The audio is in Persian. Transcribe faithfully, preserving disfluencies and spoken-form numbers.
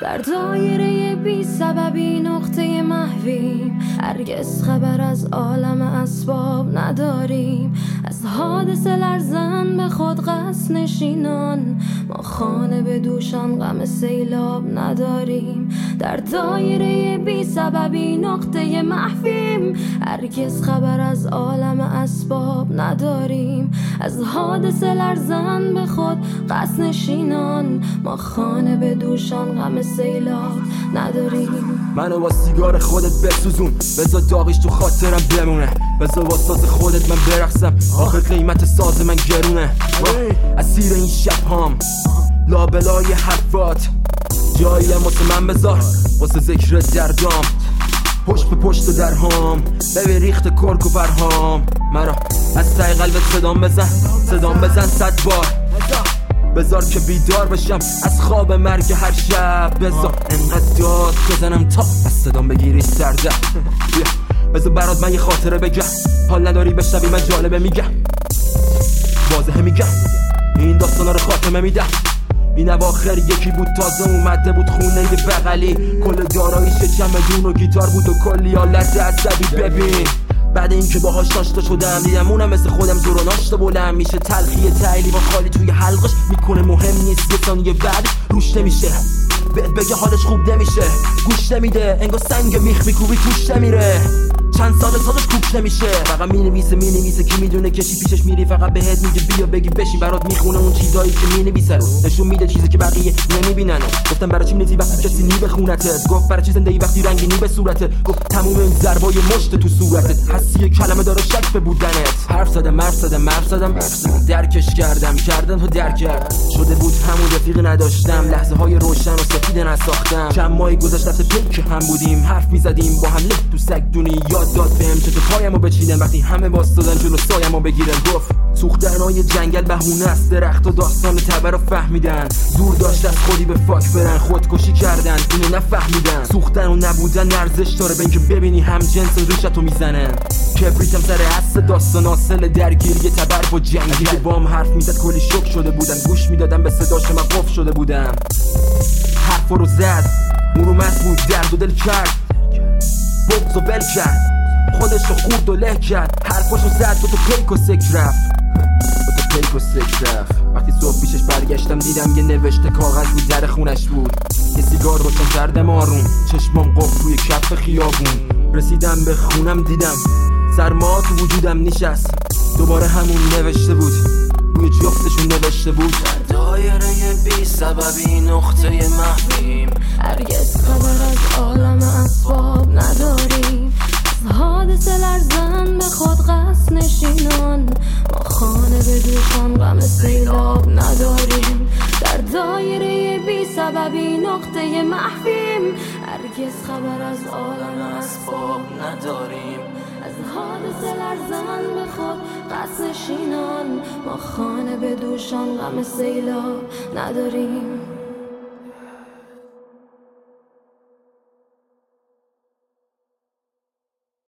در دایره بی سببی نقطه محویم، هرگز خبر از عالم اسباب نداریم. از حادثه لرزن به خود قصد نشینان، ما خانه به دوشان غم سیلاب نداریم. در دایره بی سببی نقطه محویم، هرگز خبر از عالم اسباب نداریم. از حادثه لرزن به خود قصد نشینان، ما خانه به دوشان غم سیلاب نداریم. منو با سیگار خودت بسوزون، بذار داغیش تو خاطرم بمونه. بذار با ساز خودت من برقصم، آخر قیمت ساز من گرونه. اسیر این شب هام لابلای حرفات، جاییم واسه من بذار واسه ذکر دردام. پشت به پشت درهام ببین ریخت کرک و فرهام. مرا از ته قلبت صدام بزن، صدام بزن صد بار. بذار که بیدار بشم از خواب مرگ هر شب. بذار انقدر داد بزنم تا از صدام بگیری سرده. بذار برات من یه خاطره بگم، حال نداری بشنوی من جالبه میگم، واضحه میگم، این داستانا رو خاتمه میدم. این اواخر یکی بود تازه اومده بود خونه بغلی، کل داراییش چمدون و گیتار بود و کلی آلت عصبی. ببین بعد این که باهاش آشنا شدم، دیدم اونم مثل خودم زور و ناشتا بلند میشه. تلخی تایلی با خالی توی حلقش میکنه مهم نیست، یه ثانیه بعدش روش نمیشه. بهت بگه حالش خوب نمیشه، گوش نمیده، انگار سنگ میخ میکوبی توش نمیره. چند سال سالش کوک نمیشه، فقط مینویسه مینویسه کی میدونه کشی پیشش میری. فقط بهت میگه بیا بگی بشین، برات میخونه اون چیزایی که مینویسه، نشون میده چیزی که بقیه نمیبینن. گفتم برای چی می‌نویسی وقتی کسی نی بخونتت؟ گفت برای چی زندگی وقتی رنگینی به صورتت؟ گفت تموم این ضربای مشت تو صورتت حسی یه کلمه داره شک به بودنت. حرف زدم حرف زدم حرف زدم درکش کردم کردن تو درک کرد شده بود. همون رفیق نداشتم، لحظه های روشن و سفید نساختم. چند ماهی گذشت رفته پیک هم بودیم، حرف میزدیم با هم له تو سگدونی. یاد داد بهم چطور پایمو بچینم وقتی همه واسطادن جلو سایمو بگیرن. گفت سوختنای جنگل بهونه است، درخت و داستان تبر رو فهمیدن. زور داشت از خودی به فاک برن، خودکشی کردن اینو نفهمیدن. سوختن و نبودن ارزش داره به اینکه ببینی هم جنس ریشتو میزنن. کبریتم سر اصل داستان اصل درگیری تبر با جنگی. که بام حرف میزد کلی شوک شده بودم، گوش میدادم به صداش من قف شده بودم. حرف رو زد اون رو مست بود، درد و دل کرد، بغض و بل کرد، خودش رو خورد و له کرد. حرفاشو زد دو تا پیک و سک رفت، دو تا پیک و سک رفت. وقتی صبح پیشش برگشتم دیدم یه نوشته کاغذ بود در خونش بود. یه سیگار روشن کردم آروم، چشمام قفل روی کف خیابون. رسیدم به خونم دیدم سرما تو وجودم نشست، دوباره همون نوشته بود روی جفتشون نوشته بود. در دایره بی سببی نقطه محویم، هرگز خبر از عالم اسباب نداریم. از حادثه لرزن به خود قصد نشینان، ما خانه به دوشان غم سیلاب نداریم. در دایره بی سببی نقطه محویم، هرگز خبر از عالم اسباب نداریم. از حادثه لرزن به خود قصد نشینان، ما خانه به دوشان غم سیلاب نداریم.